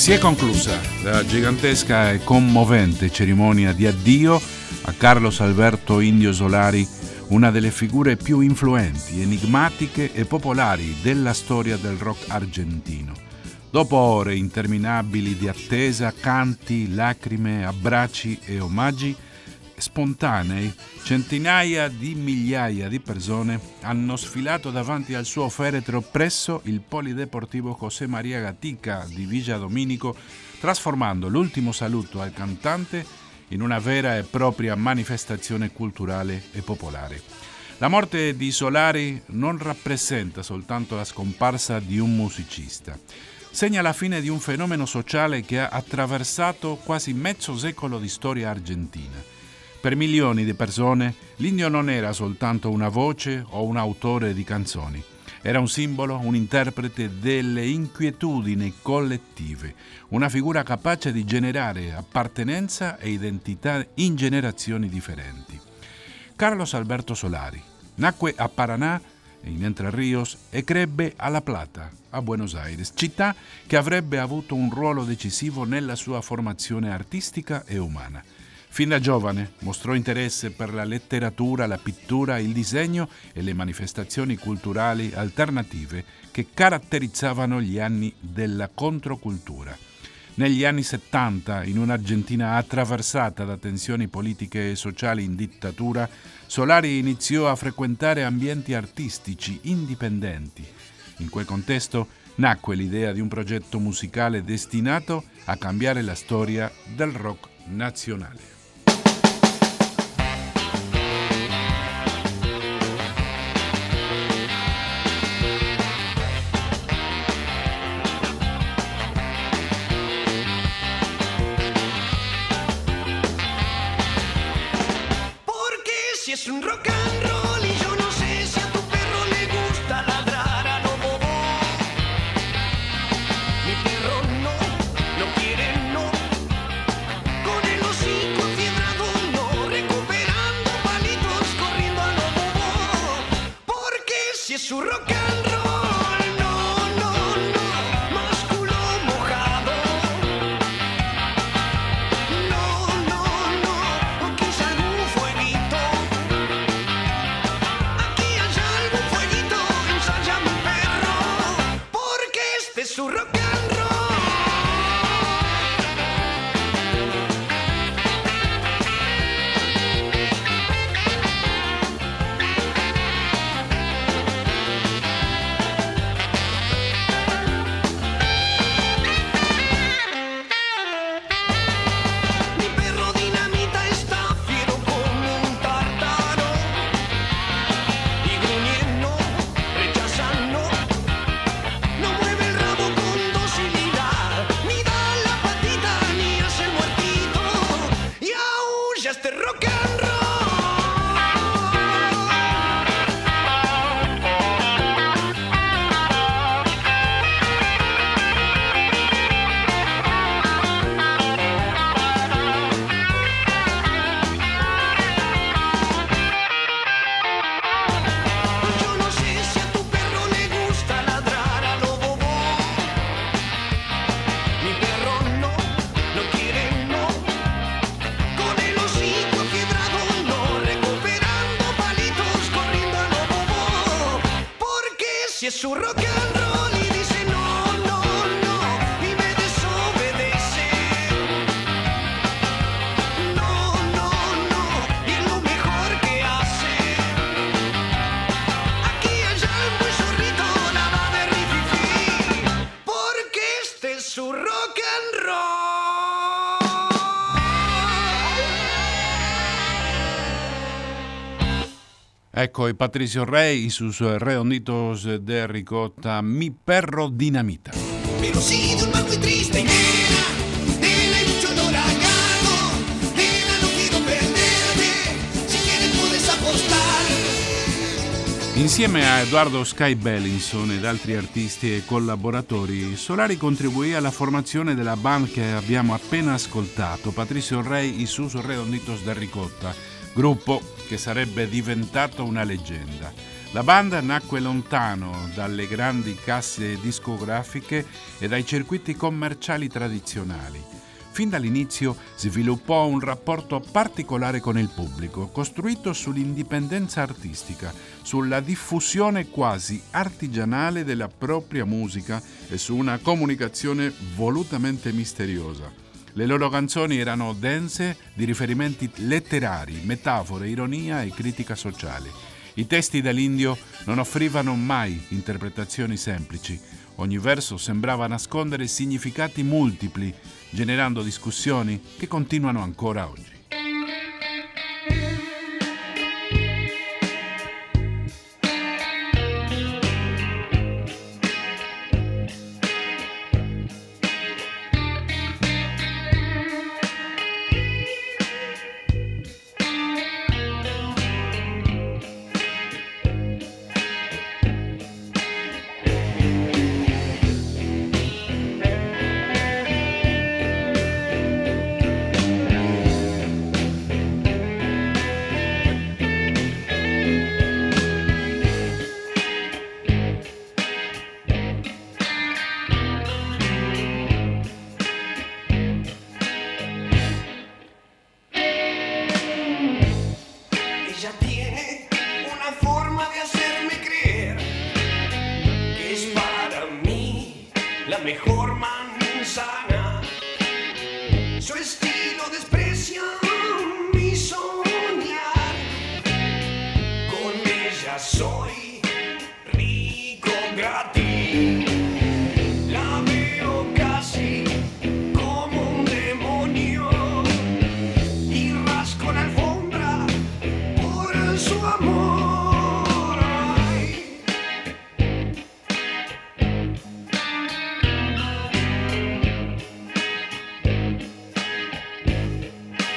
Si è conclusa la gigantesca e commovente cerimonia di addio a Carlos Alberto Indio Solari, una delle figure più influenti, enigmatiche e popolari della storia del rock argentino. Dopo ore interminabili di attesa, canti, lacrime, abbracci e omaggi spontanei, centinaia di migliaia di persone hanno sfilato davanti al suo feretro presso il Polideportivo José María Gatica di Villa Dominico, trasformando l'ultimo saluto al cantante in una vera e propria manifestazione culturale e popolare. La morte di Solari non rappresenta soltanto la scomparsa di un musicista, segna la fine di un fenomeno sociale che ha attraversato quasi mezzo secolo di storia argentina. Per milioni di persone l'Indio non era soltanto una voce o un autore di canzoni, era un simbolo, un interprete delle inquietudini collettive, una figura capace di generare appartenenza e identità in generazioni differenti. Carlos Alberto Solari nacque a Paraná, in Entre Ríos, e crebbe a La Plata, a Buenos Aires, città che avrebbe avuto un ruolo decisivo nella sua formazione artistica e umana. Fin da giovane mostrò interesse per la letteratura, la pittura, il disegno e le manifestazioni culturali alternative che caratterizzavano gli anni della controcultura. Negli anni 70, in un'Argentina attraversata da tensioni politiche e sociali in dittatura, Solari iniziò a frequentare ambienti artistici indipendenti. In quel contesto nacque l'idea di un progetto musicale destinato a cambiare la storia del rock nazionale. Es un rock and roll y yo no sé si a tu perro le gusta ladrar a lo bobo. Mi perro no quiere no, con el hocico fiebrado no, recuperando palitos corriendo a lo bobo. Porque si es un rock and roll, no, más culo mojado. No, o quizá algún fueguito. Su rock and roll. Mi perro dinamita está fiero como un tártaro y gruñendo, rechazando. No mueve el rabo con docilidad, ni da la patita, ni hace el muertito, y aúlla este rock and roll. Yo no sé si a tu perro le gusta ladrar a lo bobo. Mi perro no quiere no, con el hocico quebrado no, recuperando palitos corriendo a lo bobo. Porque si es su rock and roll y dice no, y me desobedece. No, y es lo mejor que hace. Aquí allá el muy zorrito la va de rififi, porque este es su rock and roll. Ecco, y Patricio Rey y sus redonditos de ricota, Mi Perro Dinamita. Pero sí de un mal muy triste y nena, hay mucho olor a gato, nena no quiero perderte, si quieres puedes apostar. Insieme a Edoardo Sky Bellinson ed altri artisti e collaboratori, Solari contribuì alla formazione della band che abbiamo appena ascoltato, Patricio Rey y sus redonditos de ricota, gruppo che sarebbe diventato una leggenda. La banda nacque lontano dalle grandi casse discografiche e dai circuiti commerciali tradizionali. Fin dall'inizio sviluppò un rapporto particolare con il pubblico, costruito sull'indipendenza artistica, sulla diffusione quasi artigianale della propria musica e su una comunicazione volutamente misteriosa. Le loro canzoni erano dense di riferimenti letterari, metafore, ironia e critica sociale. I testi dell'Indio non offrivano mai interpretazioni semplici. Ogni verso sembrava nascondere significati multipli, generando discussioni che continuano ancora oggi. Ella tiene una forma de hacerme creer que es para mí la mejor manzana. Su estilo desprecia mi soñar. Con ella soy rico gratis. La veo casi como un demonio y rasco la alfombra por su amor. Ay.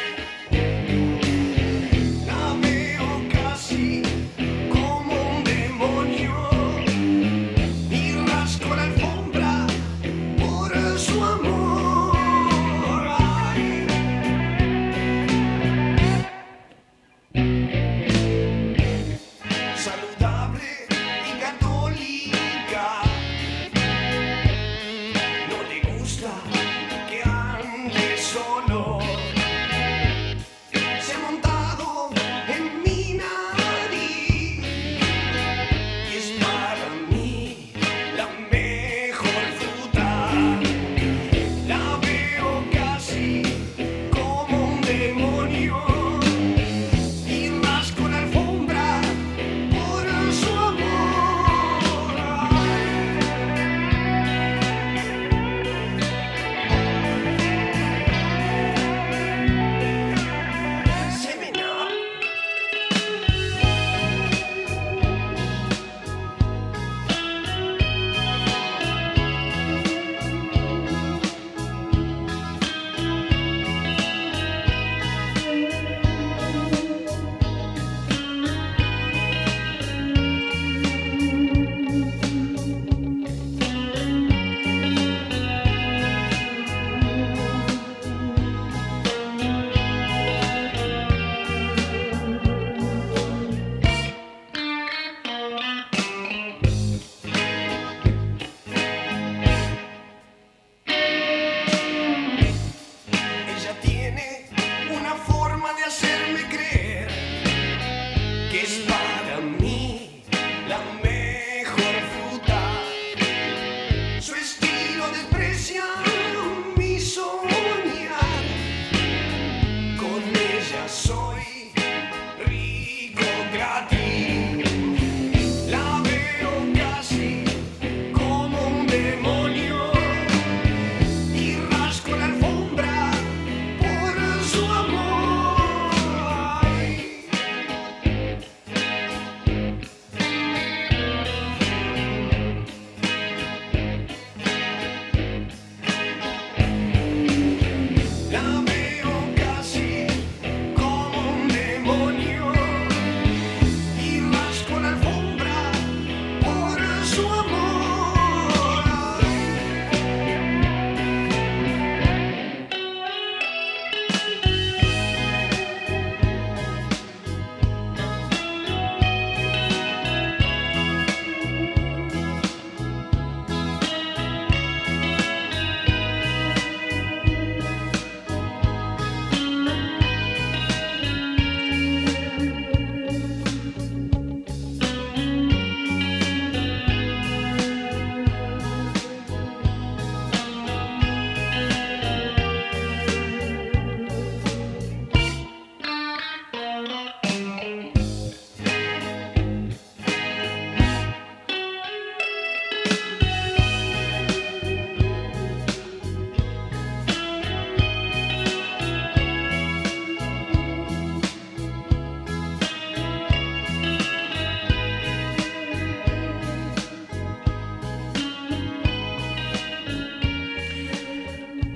La veo casi como un demonio.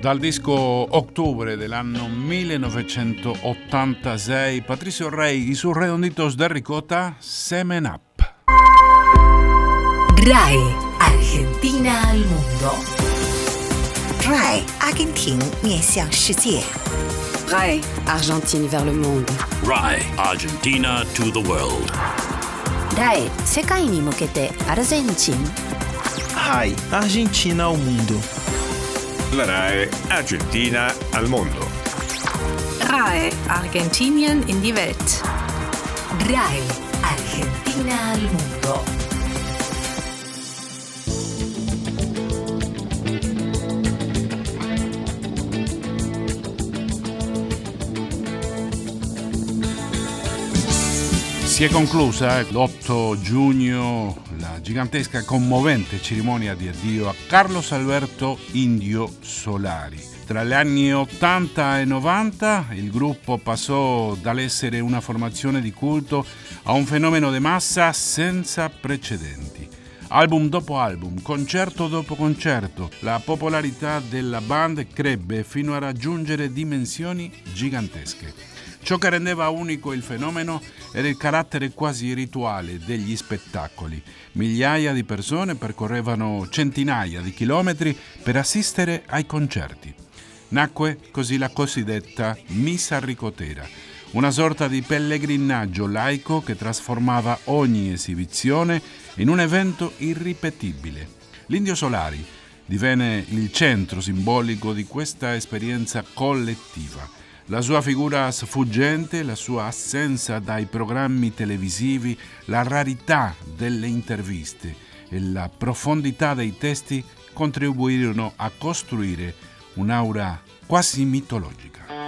Dal disco Octubre dell'anno 1986, Patricio Rey y sus redonditos de ricota, Semen Up. RAI, Argentina al mundo. RAI, Argentina 面向世界。 RAI, Argentine vers le monde. RAI, Argentina to the world. RAI, 世界に向けてアルゼンチン。 RAI, Argentina ao mundo. La RAI Argentina al mondo. RAI Argentinien in die Welt. RAI Argentina al mundo. Si è conclusa l'8 giugno la gigantesca e commovente cerimonia di addio a Carlos Alberto Indio Solari. Tra gli anni 80 e 90 il gruppo passò dall'essere una formazione di culto a un fenomeno di massa senza precedenti. Album dopo album, concerto dopo concerto, la popolarità della band crebbe fino a raggiungere dimensioni gigantesche. Ciò che rendeva unico il fenomeno era il carattere quasi rituale degli spettacoli. Migliaia di persone percorrevano centinaia di chilometri per assistere ai concerti. Nacque così la cosiddetta Missa Ricotera, una sorta di pellegrinaggio laico che trasformava ogni esibizione in un evento irripetibile. L'Indio Solari divenne il centro simbolico di questa esperienza collettiva. La sua figura sfuggente, la sua assenza dai programmi televisivi, la rarità delle interviste e la profondità dei testi contribuirono a costruire un'aura quasi mitologica.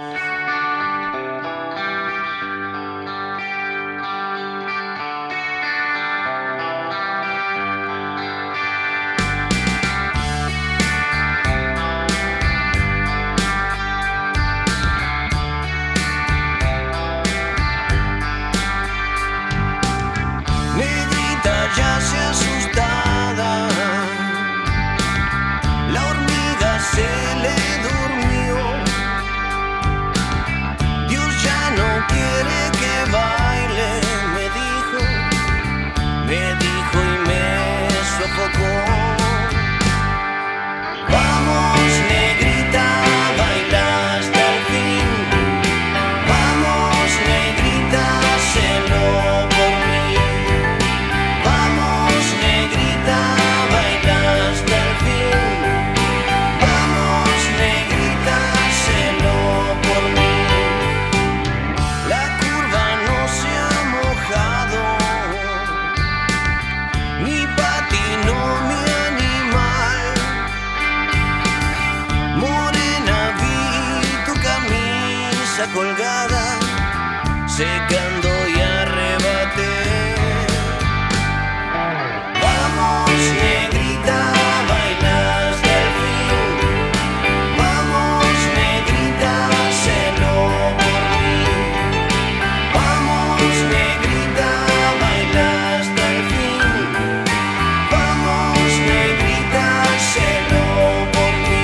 Ya se asustada, la hormiga se le durmió. Dios ya no quiere que baile, me dijo y me sofocó. Vamos, negrita, baila hasta el fin. Vamos, negrita, hazlo por mí. Vamos, negrita, baila hasta el fin. Vamos, negrita, hazlo por mí. La curva no se ha mojado, ni patinó mi animal. Morena, vi tu camisa colgada, secando y arrebaté. Vamos, negrita, baila hasta el fin. Vamos, negrita, hazlo por mí. Vamos, negrita, baila hasta el fin. Vamos, negrita, hazlo por mí.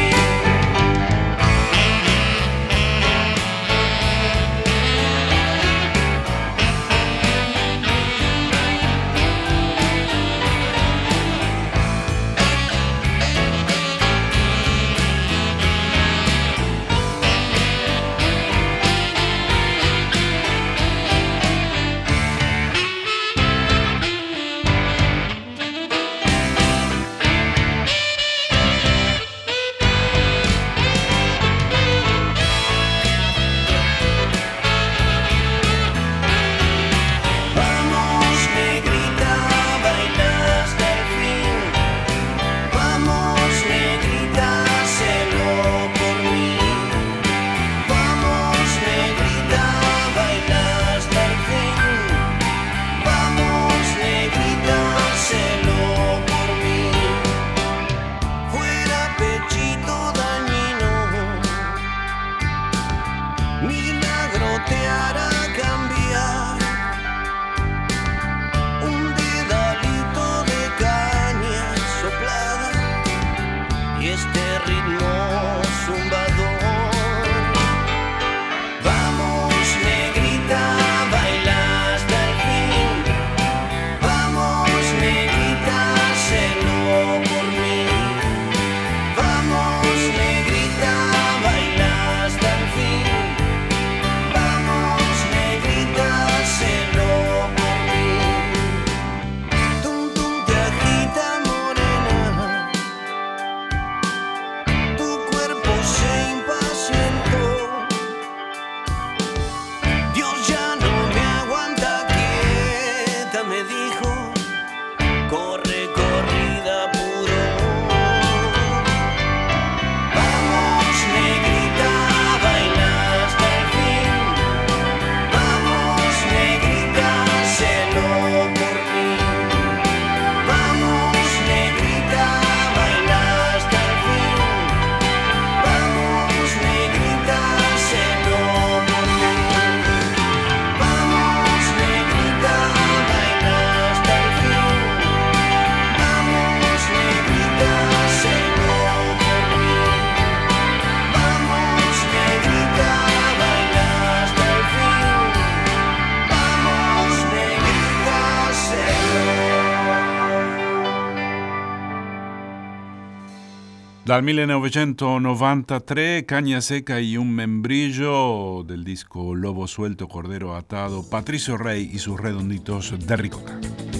Dal 1993, Caña Seca y un membrillo del disco Lobo Suelto, Cordero Atado, Patricio Rey y sus redonditos de ricota.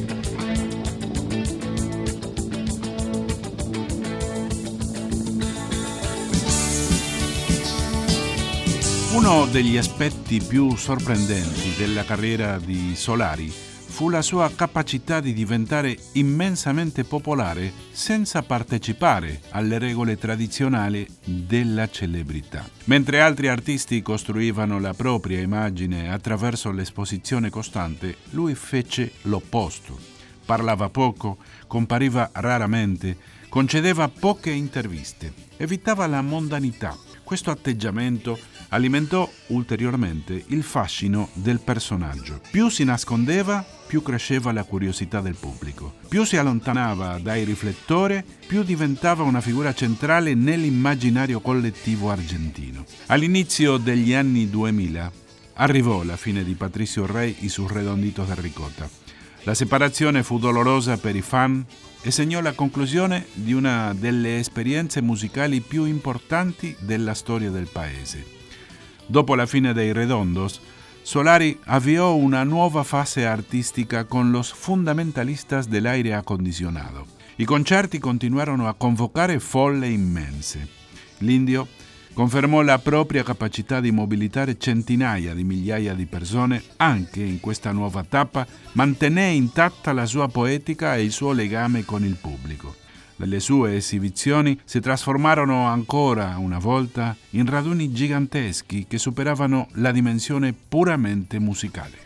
Uno degli aspetti più sorprendenti della carriera di Solari fu la sua capacità di diventare immensamente popolare senza partecipare alle regole tradizionali della celebrità. Mentre altri artisti costruivano la propria immagine attraverso l'esposizione costante, lui fece l'opposto. Parlava poco, compariva raramente, concedeva poche interviste, evitava la mondanità. Questo atteggiamento alimentò ulteriormente il fascino del personaggio. Più si nascondeva, più cresceva la curiosità del pubblico. Più si allontanava dai riflettori, più diventava una figura centrale nell'immaginario collettivo argentino. All'inizio degli anni 2000 arrivò la fine di Patricio Rey y sus redonditos de ricota. La separazione fu dolorosa per i fan e segnò la conclusione di una delle esperienze musicali più importanti della storia del paese. Dopo la fine dei Redondos, Solari avviò una nuova fase artistica con los fundamentalistas del aire acondicionado. I concerti continuarono a convocare folle immense. L'Indio confermò la propria capacità di mobilitare centinaia di migliaia di persone anche in questa nuova tappa, mantenè intatta la sua poetica e il suo legame con il pubblico. Le sue esibizioni si trasformarono ancora una volta in raduni giganteschi che superavano la dimensione puramente musicale.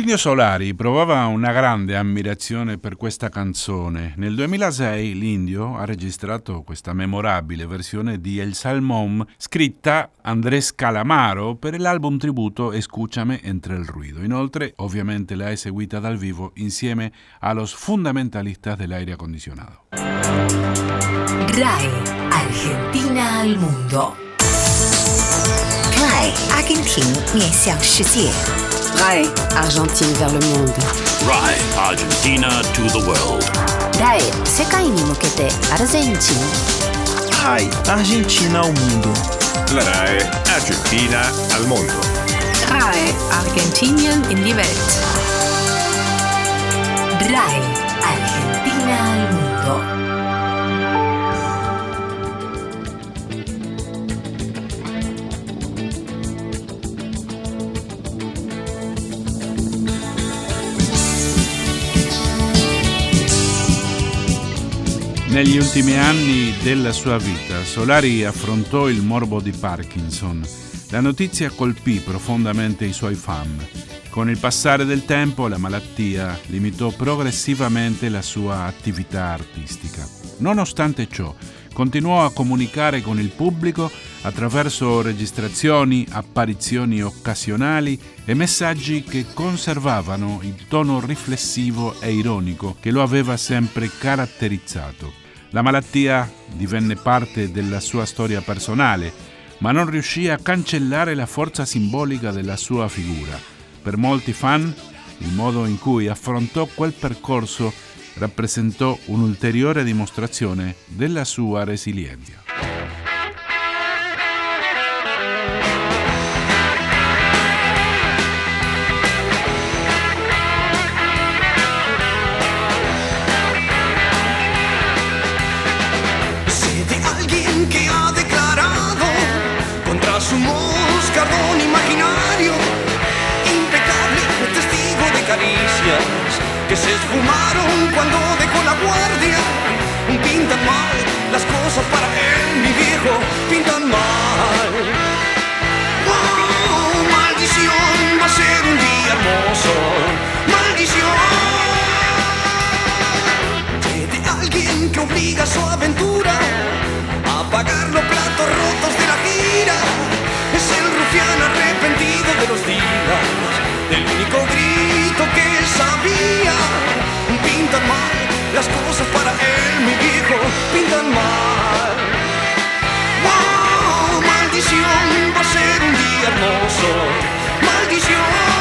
L'Indio Solari provava una grande ammirazione per questa canzone. Nel 2006 l'Indio ha registrato questa memorabile versione di El Salmón scritta Andrés Calamaro per l'album tributo Escúchame entre el ruido. Inoltre, ovviamente, l'ha eseguita dal vivo insieme a los fundamentalistas del aire acondicionado. RAI Argentina al mundo. RAI 阿根廷面向世界。 RAI Argentine vers le monde. RAI Argentina to the world. RAI 世界に向けてアルゼンチン。 RAI Argentina al mundo. La RAI Argentina al mondo. RAI Argentinien in die Welt. RAI Argentina al mundo. Negli ultimi anni della sua vita, Solari affrontò il morbo di Parkinson. La notizia colpì profondamente i suoi fan. Con il passare del tempo, la malattia limitò progressivamente la sua attività artistica. Nonostante ciò, continuò a comunicare con il pubblico attraverso registrazioni, apparizioni occasionali e messaggi che conservavano il tono riflessivo e ironico che lo aveva sempre caratterizzato. La malattia divenne parte della sua storia personale, ma non riuscì a cancellare la forza simbolica della sua figura. Per molti fan, il modo in cui affrontò quel percorso rappresentò un'ulteriore dimostrazione della sua resilienza. Su moscardón imaginario, impecable testigo de caricias que se esfumaron cuando dejó la guardia. Pintan mal las cosas para él, mi viejo, pintan mal. Oh, maldición, va a ser un día hermoso. Maldición de alguien que obliga a su aventura a pagar los platos rotos de la gira. Es el rufián arrepentido de los días, del único grito que sabía. Pintan mal las cosas para él, mi viejo, pintan mal. Wow, maldición, va a ser un día hermoso. Maldición.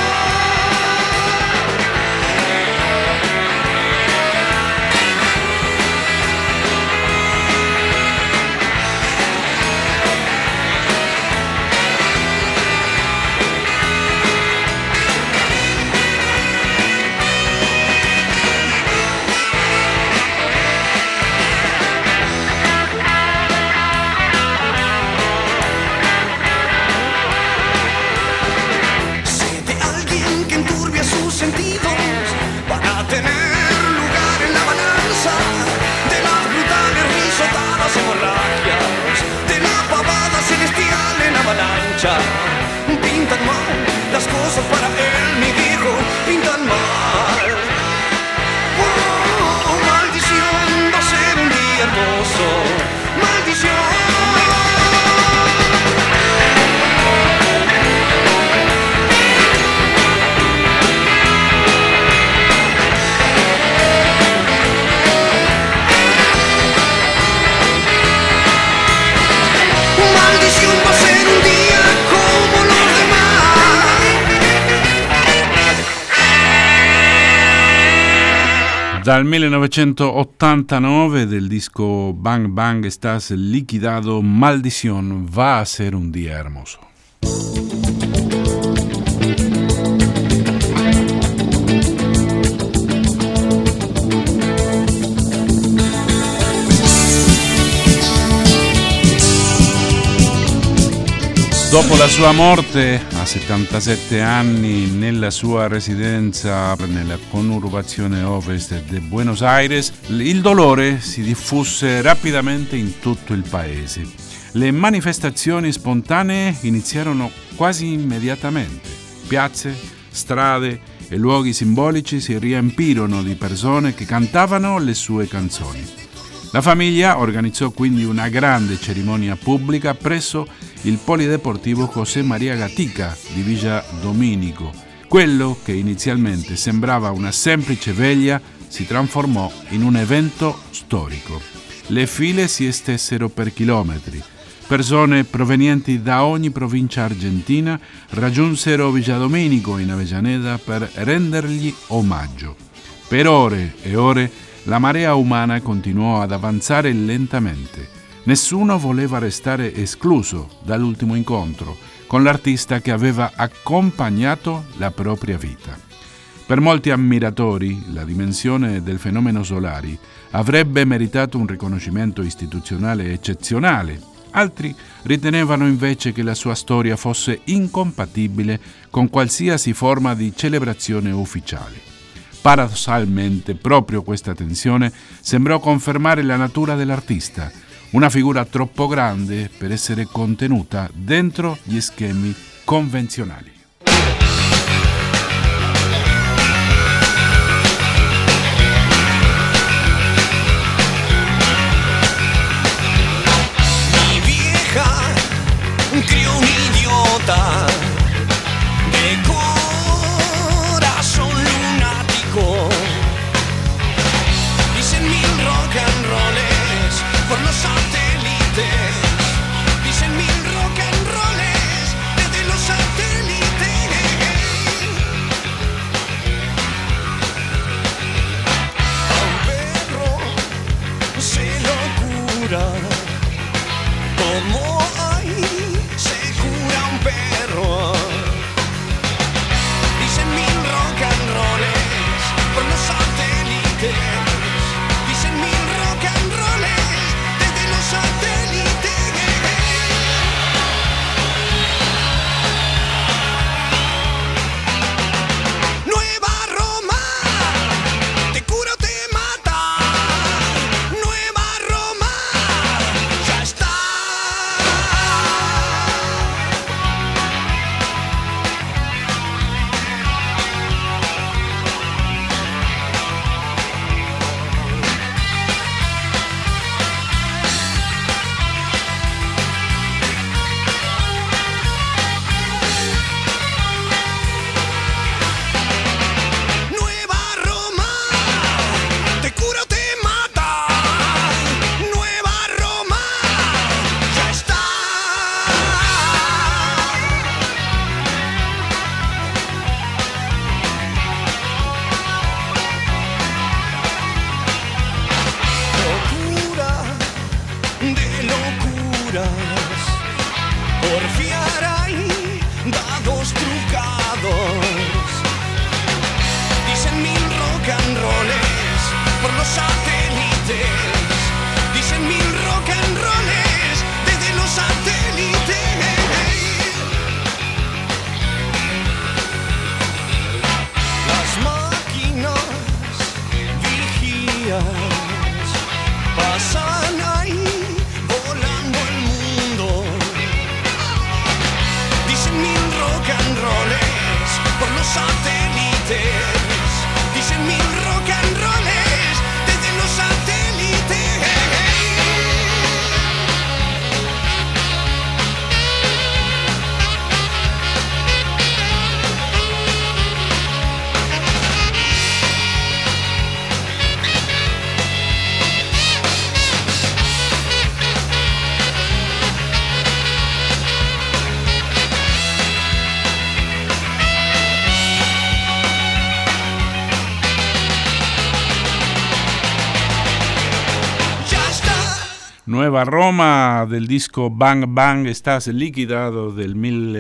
Pintan mal las cosas para él, mi viejo, pintan mal. Oh, maldición, va a ser un día hermoso. Maldición. Maldición, va a ser un día como los demás. Dal 1989 del disco Bang Bang Estás Liquidado, Maldición, va a ser un día hermoso. Dopo la sua morte, a 77 anni, nella sua residenza nella conurbazione ovest di Buenos Aires, il dolore si diffuse rapidamente in tutto il paese. Le manifestazioni spontanee iniziarono quasi immediatamente. Piazze, strade e luoghi simbolici si riempirono di persone che cantavano le sue canzoni. La famiglia organizzò quindi una grande cerimonia pubblica presso il Polideportivo José María Gatica di Villa Domínico. Quello che inizialmente sembrava una semplice veglia si trasformò in un evento storico. Le file si estesero per chilometri. Persone provenienti da ogni provincia argentina raggiunsero Villa Domínico in Avellaneda per rendergli omaggio. Per ore e ore la marea umana continuò ad avanzare lentamente. Nessuno voleva restare escluso dall'ultimo incontro con l'artista che aveva accompagnato la propria vita. Per molti ammiratori, la dimensione del fenomeno Solari avrebbe meritato un riconoscimento istituzionale eccezionale. Altri ritenevano invece che la sua storia fosse incompatibile con qualsiasi forma di celebrazione ufficiale. Paradossalmente, proprio questa tensione sembrò confermare la natura dell'artista, una figura troppo grande per essere contenuta dentro gli schemi convenzionali. Crió un idiota de corazón lunático. Dicen mil rock and rolls por los satélites. Dicen mil rock and rolls desde los satélites. A un perro se lo cura como perro. Dicen mil rock and rolls por los satélites. Dicen mil rock and rolls desde los satélites. Nueva Roma, te cura o te mata. Nueva Roma, ya está. Porfiar ahí, dados trucados. Dicen mil rock and rolls por los satélites. Dicen mil rock and rolls desde los satélites. Las máquinas vigías pasan ahí volando el mundo. Dicen mil rock and rolls por los satélites. Dicen mil rock and rolls desde los satélites. Nueva Roma del disco Bang Bang Estás liquidado del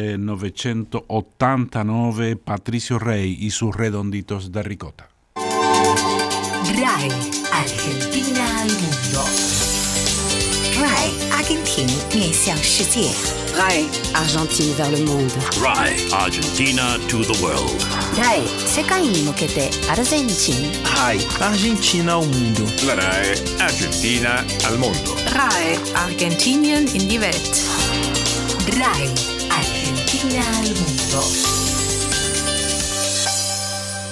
1989, Patricio Rey y sus redonditos de ricota. RAI Argentina al mundo. RAI 阿根廷面向世界。 RAI Argentine vers le monde. RAI Argentina to the world. RAI 世界に向けてアルゼンチン。 RAI Argentina al mundo. La RAI Argentina al mondo. RAI Argentinien in die Welt. RAI Argentina al mundo.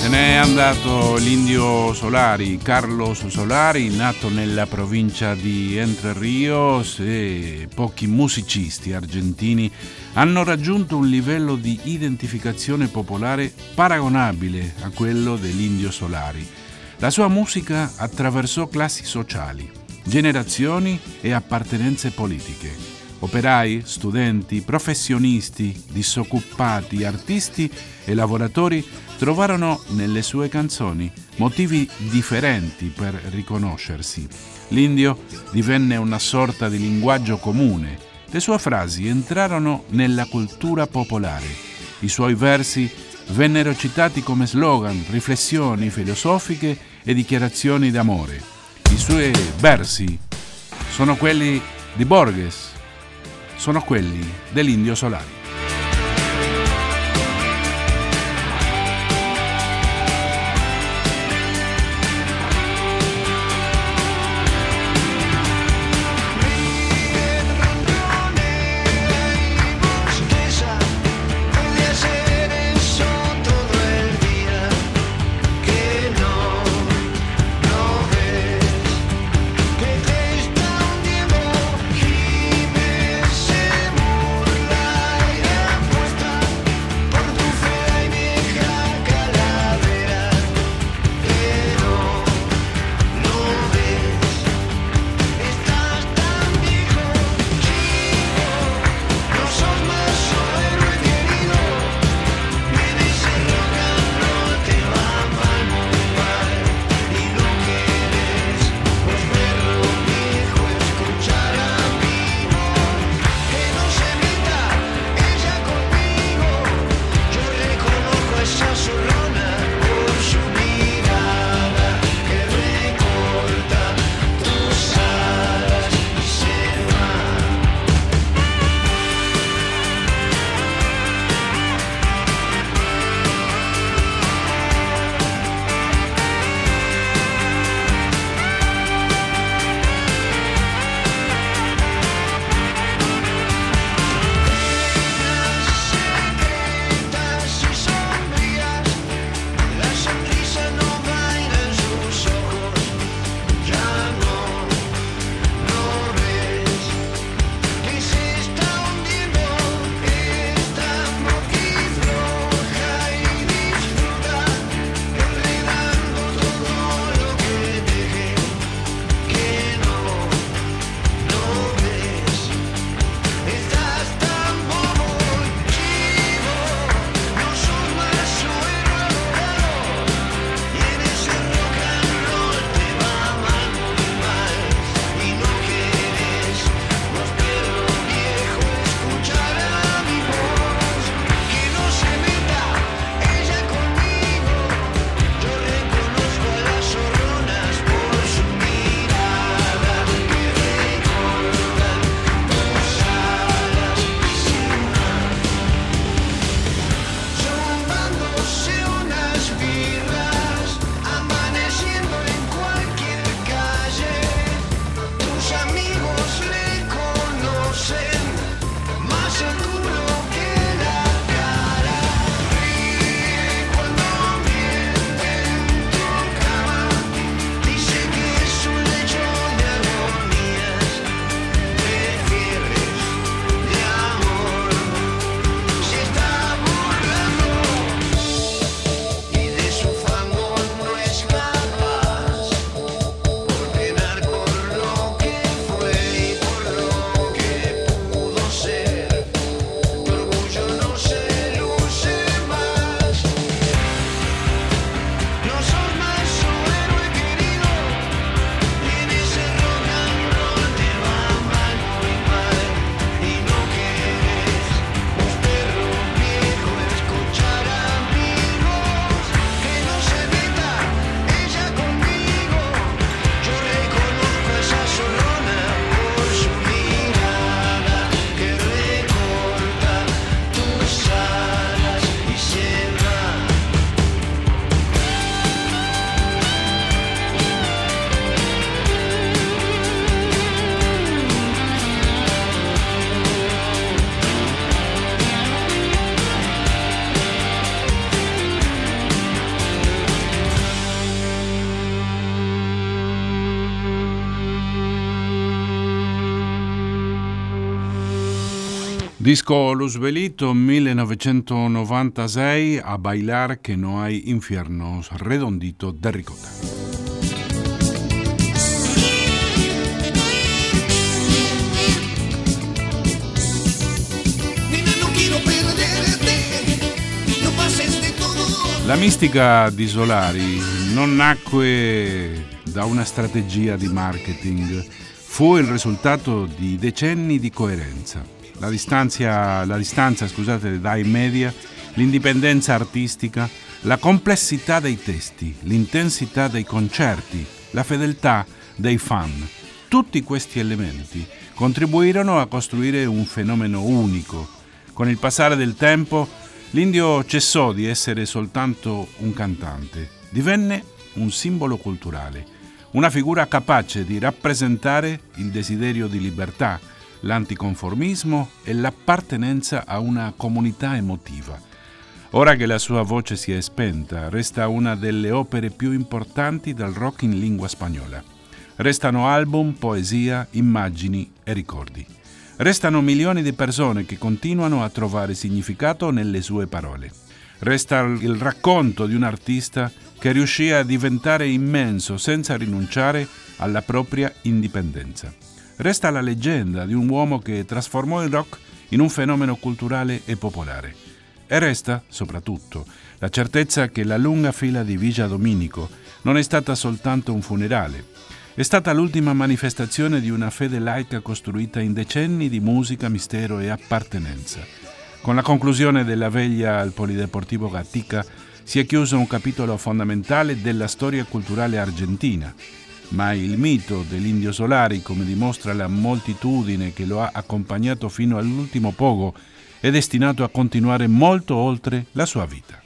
n'è andato l'Indio Solari, Carlos Solari, nato nella provincia di Entre Rios, e pochi musicisti argentini hanno raggiunto un livello di identificazione popolare paragonabile a quello dell'Indio Solari. La sua musica attraversò classi sociali, generazioni e appartenenze politiche. Operai, studenti, professionisti, disoccupati, artisti e lavoratori trovarono nelle sue canzoni motivi differenti per riconoscersi. L'Indio divenne una sorta di linguaggio comune. Le sue frasi entrarono nella cultura popolare. I suoi versi vennero citati come slogan, riflessioni filosofiche e dichiarazioni d'amore. I suoi versi sono quelli di Borges, sono quelli dell'Indio Solari. Ay, Disco Lo Svelito 1996, A bailar que no hay infiernos, redondito de ricota. La mistica di Solari non nacque da una strategia di marketing, fu il risultato di decenni di coerenza. La distanza dai media, l'indipendenza artistica, la complessità dei testi, l'intensità dei concerti, la fedeltà dei fan. Tutti questi elementi contribuirono a costruire un fenomeno unico. Con il passare del tempo, l'Indio cessò di essere soltanto un cantante, divenne un simbolo culturale, una figura capace di rappresentare il desiderio di libertà, l'anticonformismo e l'appartenenza a una comunità emotiva. Ora che la sua voce si è spenta, resta una delle opere più importanti del rock in lingua spagnola. Restano album, poesia, immagini e ricordi. Restano milioni di persone che continuano a trovare significato nelle sue parole. Resta il racconto di un artista che riuscì a diventare immenso senza rinunciare alla propria indipendenza. Resta la leggenda di un uomo che trasformò il rock in un fenomeno culturale e popolare. E resta, soprattutto, la certezza che la lunga fila di Villa Dominico non è stata soltanto un funerale. È stata l'ultima manifestazione di una fede laica costruita in decenni di musica, mistero e appartenenza. Con la conclusione della veglia al Polideportivo Gatica si è chiuso un capitolo fondamentale della storia culturale argentina. Ma il mito dell'Indio Solari, come dimostra la moltitudine che lo ha accompagnato fino all'ultimo pogo, è destinato a continuare molto oltre la sua vita.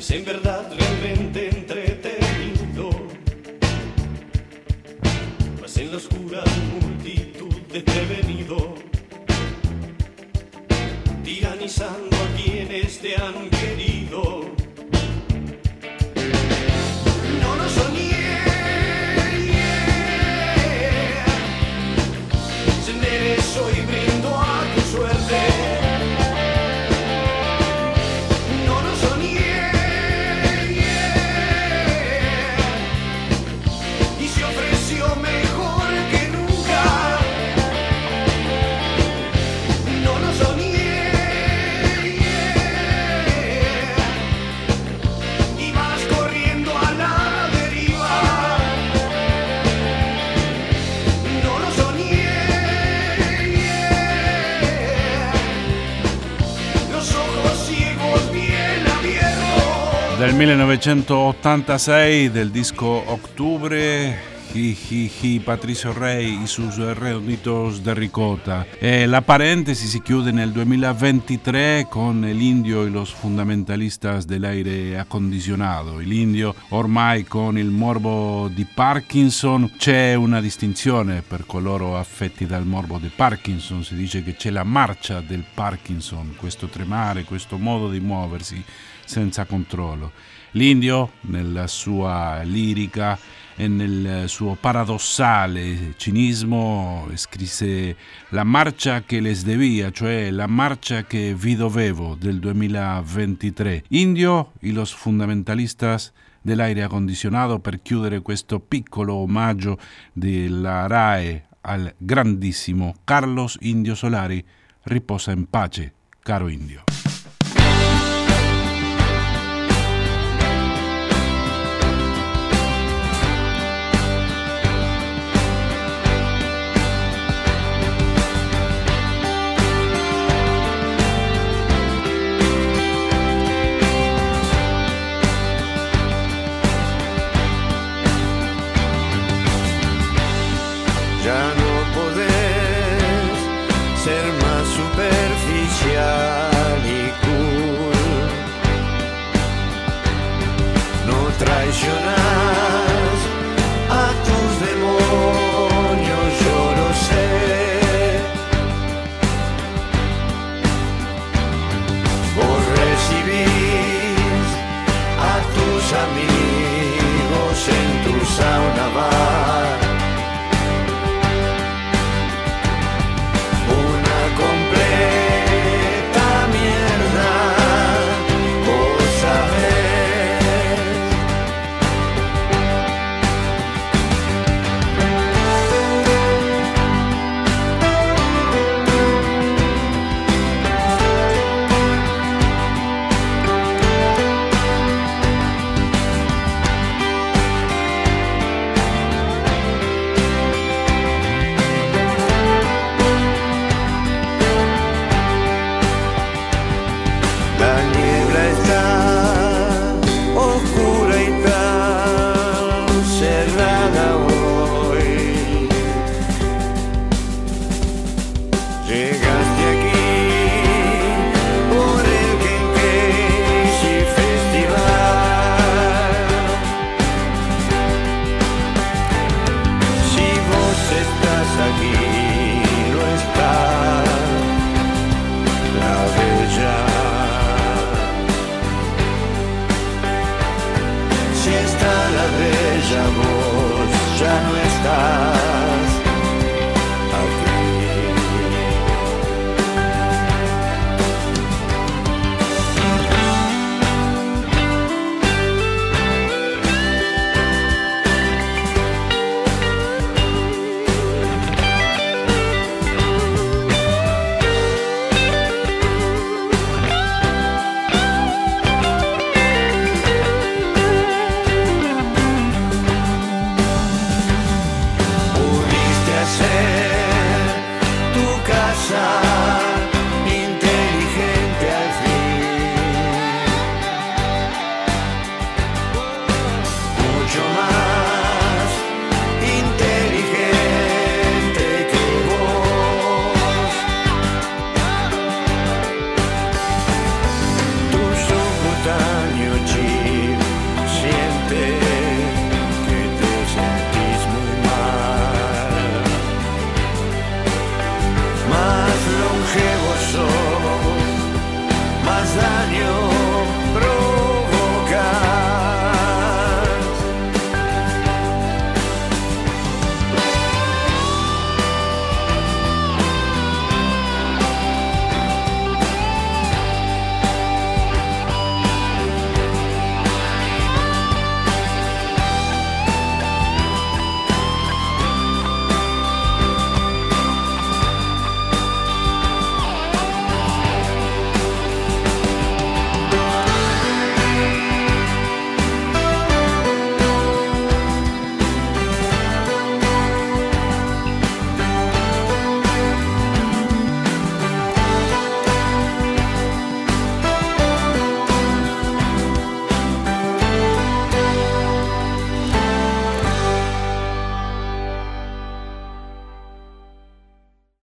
es en verdad realmente entretenido, mas en la oscura multitud desprevenido, tiranizando a quienes te han querido. No lo soñé, senderezo y brindo a tu suerte. No lo soñé, y se ofreció mejor que nunca. No lo soñé, y vas corriendo a la deriva. No lo soñé, los ojos ciegos bien abiertos. Del 1986, del disco Octubre, Patricio Rey y sus redonditos de ricota. La parentesi si chiude nel 2023 con l'Indio e los fundamentalistas dell'aire acondicionato. L'Indio ormai con il morbo di Parkinson. C'è una distinzione per coloro affetti dal morbo di Parkinson, si dice che c'è la marcia del Parkinson, questo tremare, questo modo di muoversi senza controllo. L'Indio, nella sua lirica e nel suo paradossale cinismo, scrisse La marcia che les debía, cioè la marcia che vi dovevo, del 2023. Indio y los fundamentalistas dell'aire acondicionato, per chiudere questo piccolo omaggio della RAE al grandissimo Carlos Indio Solari. Riposa in pace, caro Indio. Ya no podés ser más superficial y cool. No traicionás a tus demonios, yo lo sé. Vos recibís a tus amigos en tu sauna bar. Completa mierda, vos sabés. La niebla está oscura y tan cerrada hoy. Llegaste aquí por el Kenkechi Festival. Si vos estás aquí, no está la bella. Si está la bella, vos ya no estás.